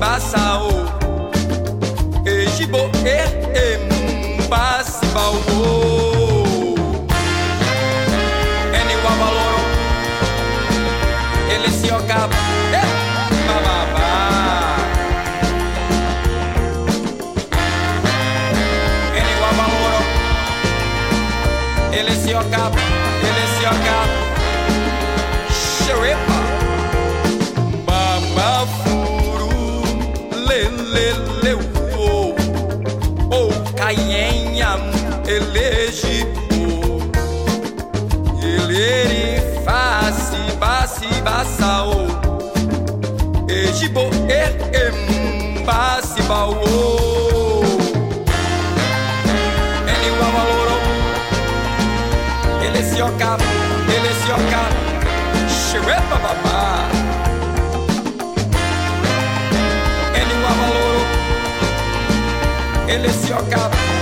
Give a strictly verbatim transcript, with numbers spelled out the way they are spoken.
Bassao, Ejibo e Mbasi Bao, Eni Wabaloro, ele se ocapa, bababá. Eni Wabaloro, ele se ocapa, ele se ocapa, xerepa, babafuru, leleleu, ou caienham, elegibo, ele face, base, baçao, ejibo, e, embase, baô, ele wabaloro, ele se ocapa, ele se ocapa, xerepa, babá. Ele se ocapa.